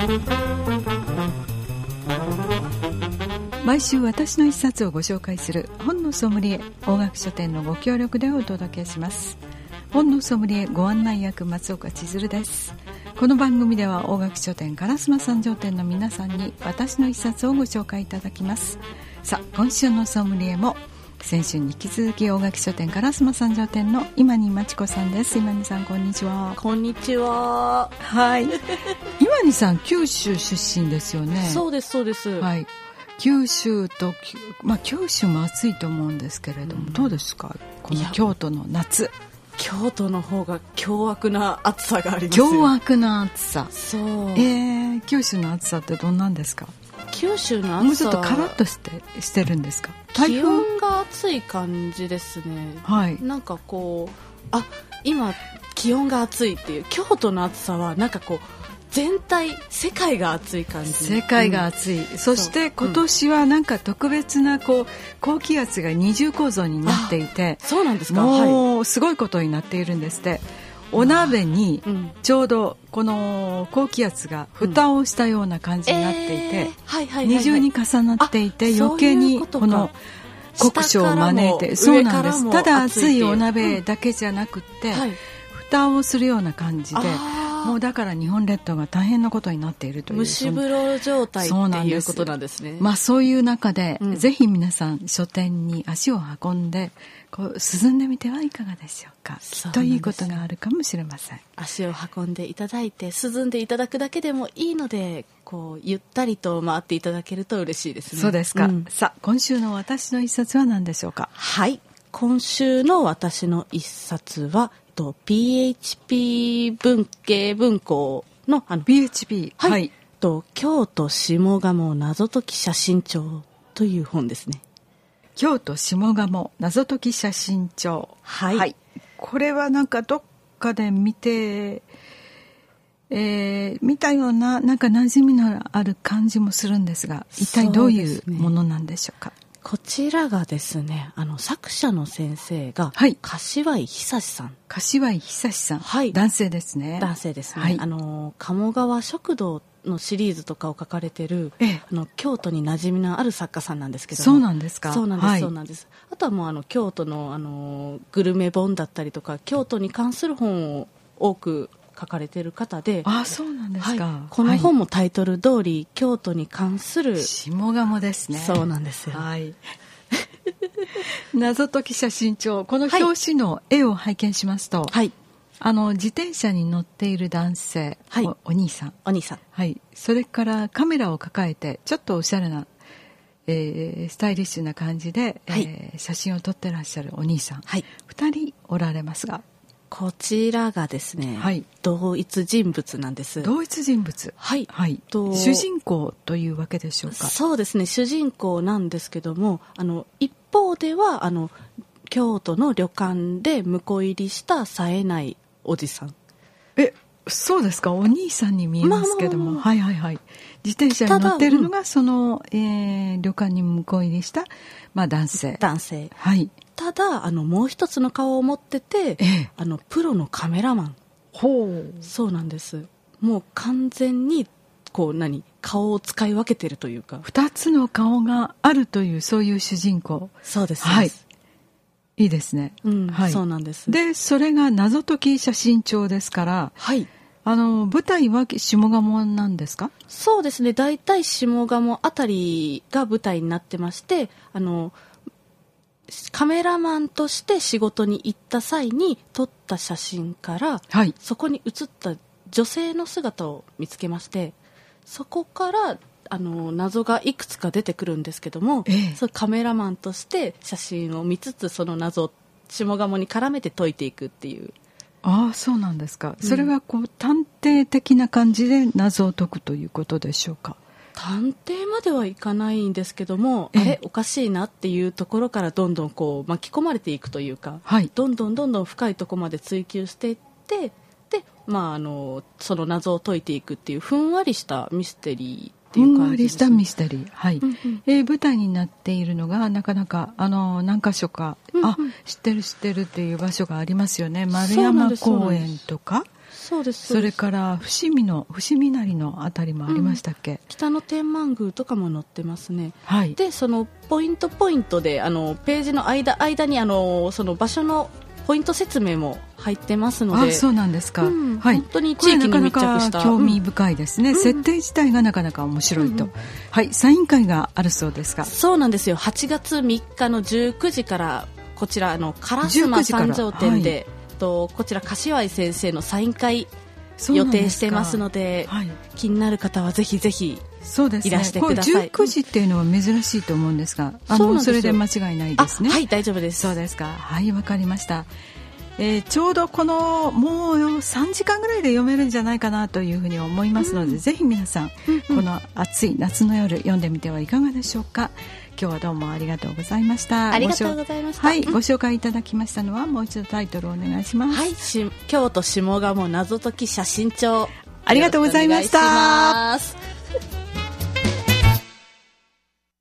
毎週私の一冊をご紹介する本のソムリエ、大学書店のご協力でお届けします。本のソムリエご案内役、松岡千鶴です。この番組では大学書店烏丸三条店の皆さんに私の一冊をご紹介いただきます。さあ、今週のソムリエも先週に引き続き大垣書店烏丸三条店の今にまちこさんです。今にさん、こんにちは。 こんにちは。 はい。今にさん、九州出身ですよね。 そうですそうです。 はい。九州と、九州も暑いと思うんですけれども、どうですか、この京都の夏。 京都の方が凶悪な暑さがありますよ。 凶悪な暑さ。 そう。 九州の暑さってどんなんですか？ 九州の暑さはもうちょっとカラッとしてるんですか？ 気温が暑い感じですね。 はい。 なんかこう、今気温が暑いっていう、京都の暑さはなんかこう全体、世界が暑い感じ。 世界が暑い、そして今年はなんか特別な高気圧が二重構造になっていて、 そうなんですか？ もうすごいことになっているんですって。お鍋にちょうどこの高気圧が蓋をしたような感じになっていて、二重に重なっていて、余計にこの酷暑を招いて、そうなんです。ただ熱いお鍋だけじゃなくって、蓋をするような感じで、もうだから日本列島が大変なことになっているという、 蒸し風呂状態っていうことなんですね。 そういう中で、ぜひ皆さん書店に足を運んで涼んでみてはいかがでしょうか。きっといいことがあるかもしれません。 足を運んでいただいて涼んでいただくだけでもいいので、ゆったりと回っていただけると嬉しいですね。 そうですか。さあ、今週の私の一冊は何でしょうか？ はい、今週の私の一冊はPHP 文系文庫の PHP、 はい、京都下鴨謎解き写真帳という本ですね。 京都下鴨謎解き写真帳、はい、これはなんかどっかで見たような、なんか馴染みのある感じもするんですが、一体どういうものなんでしょうか？ こちらがですね、作者の先生が、柏井久さん。 柏井久さん、 はい、 男性ですね。 男性ですね。はい、鴨川食堂のシリーズとかを書かれてる、京都に馴染みのある作家さんなんですけども。 そうなんですか？ そうなんです、そうなんです。あとはもう京都のグルメ本だったりとか、京都に関する本を多く書かれている方で。 そうなんですか。 この本もタイトル通り、京都に関する下鴨ですね。 そうなんですよ。 はい。謎解き写真帳、この表紙の絵を拝見しますと、自転車に乗っている男性、お兄さん、はい、それからカメラを抱えてちょっとおしゃれな、スタイリッシュな感じで、写真を撮ってらっしゃるお兄さん、2人おられますが、 こちらがですね、同一人物なんです。 同一人物、主人公というわけでしょうか？ そうですね、主人公なんですけども、一方では京都の旅館で婿入りした冴えないおじさん。 そうですか？お兄さんに見えますけども、自転車に乗ってるのがその、旅館に婿入りした、男性、ただもう一つの顔を持ってて、プロのカメラマン。そうなんです。もう完全に顔を使い分けてるというか、2つの顔があるという、そういう主人公。 そうです、 いいですね。 そうなんです。 で、それが謎解き写真帳ですから、舞台は下鴨なんですか？ そうですね、だいたい下鴨あたりが舞台になってまして、カメラマンとして仕事に行った際に撮った写真から、そこに写った女性の姿を見つけまして、そこから謎がいくつか出てくるんですけども、そカメラマンとして写真を見つつ、その謎を下鴨に絡めて解いていくっていう。 そうなんですか。それは探偵的な感じで謎を解くということでしょうか？ 探偵まではいかないんですけども、おかしいなっていうところからどんどん巻き込まれていくというか、どんどん深いところまで追求していって、で、その謎を解いていくっていうふんわりしたミステリーっていう感じです。 ふんわりしたミステリー、舞台になっているのがなかなか何か所か、知ってるっていう場所がありますよね。丸山公園とか、 そうです。 それから伏見稲荷のあたりもありましたっけ、 北の天満宮とかも載ってますね。 はい、 でそのポイントでページの間にその場所のポイント説明も入ってますので。 そうなんですか、はい、 本当に地域に密着した。これなかなか興味深いですね、設定自体がなかなか面白いと、はい、サイン会があるそうですか。 そうなんですよ。8月3日の19時からこちら烏丸三条店で、こちら柏井先生のサイン会予定してますので、気になる方はぜひぜひいらしてください。 そうですね、19時っていうのは珍しいと思うんですが、それで間違いないですね。 はい、大丈夫です。 そうですか。はい、わかりました。ちょうどもう3時間ぐらいで読めるんじゃないかなというふうに思いますので、ぜひ皆さん、この暑い夏の夜読んでみてはいかがでしょうか。今日はどうもありがとうございました。 ありがとうございました。 はい、ご紹介いただきましたのはもう一度タイトルをお願いします。 はい、京都下鴨謎解き写真帳。 ありがとうございました。